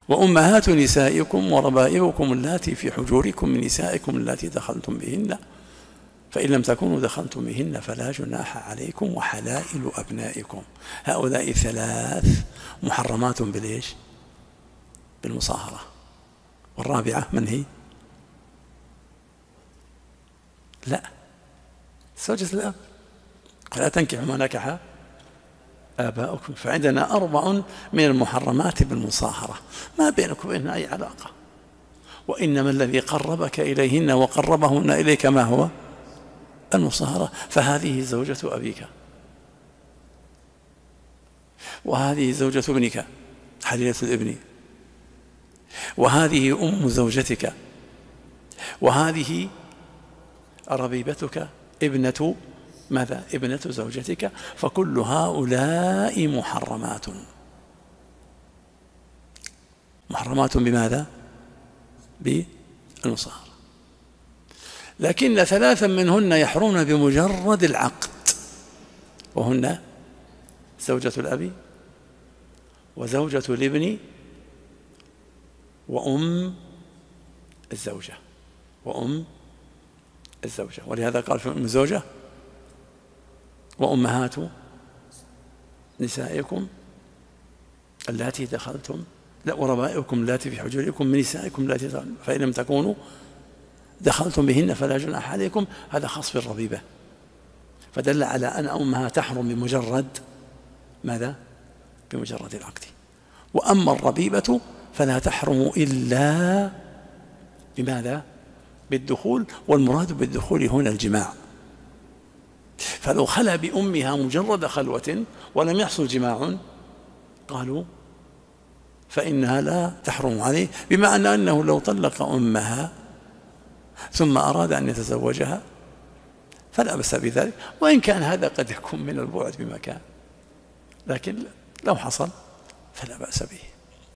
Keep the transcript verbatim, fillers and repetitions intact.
وأمهات نسائكم وربائبكم اللاتي في حجوركم من نسائكم اللاتي دخلتم بهن فإن لم تكونوا دخلتم بهن فلا جناح عليكم وحلائل أبنائكم. هؤلاء ثلاث محرمات بالإيش؟ بالمصاهرة. والرابعة من هي؟ لا، زوجة الأب. لا تنكحوا ما نكح آباؤكم. فعندنا أربع من المحرمات بالمصاهرة، ما بينك وبينها أي علاقة، وإنما الذي قربك إليهن وقربهن إليك ما هو؟ المصاهرة. فهذه زوجة أبيك، وهذه زوجة ابنك حليلة الابن، وهذه أم زوجتك، وهذه ربيبتك ابنة ماذا؟ ابنة زوجتك. فكل هؤلاء محرمات. محرمات بماذا؟ بالمصاهرة. لكن ثلاثا منهن يحرمن بمجرد العقد، وهن زوجة الأب وزوجة الابن وأم الزوجة وأم الزوجة. ولهذا قال في أم الزوجة وأمهات نسائكم اللاتي دخلتم لا وربائبكم اللاتي في حجوركم من نسائكم اللاتي دخلتم فإن لم تكونوا دخلتم بهن فلا جناح عليكم. هذا خاص بالربيبة، فدل على أن أمها تحرم بمجرد ماذا؟ بمجرد العقد. وأما الربيبة فلا تحرم إلا بماذا؟ بالدخول، والمراد بالدخول هنا الجماع. فلو خلا بأمها مجرد خلوة ولم يحصل جماع قالوا فإنها لا تحرم عليه، بمعنى أنه لو طلق أمها ثم أراد أن يتزوجها فلا بأس بذلك، وإن كان هذا قد يكون من البعد بمكان، لكن لو حصل فلا بأس به.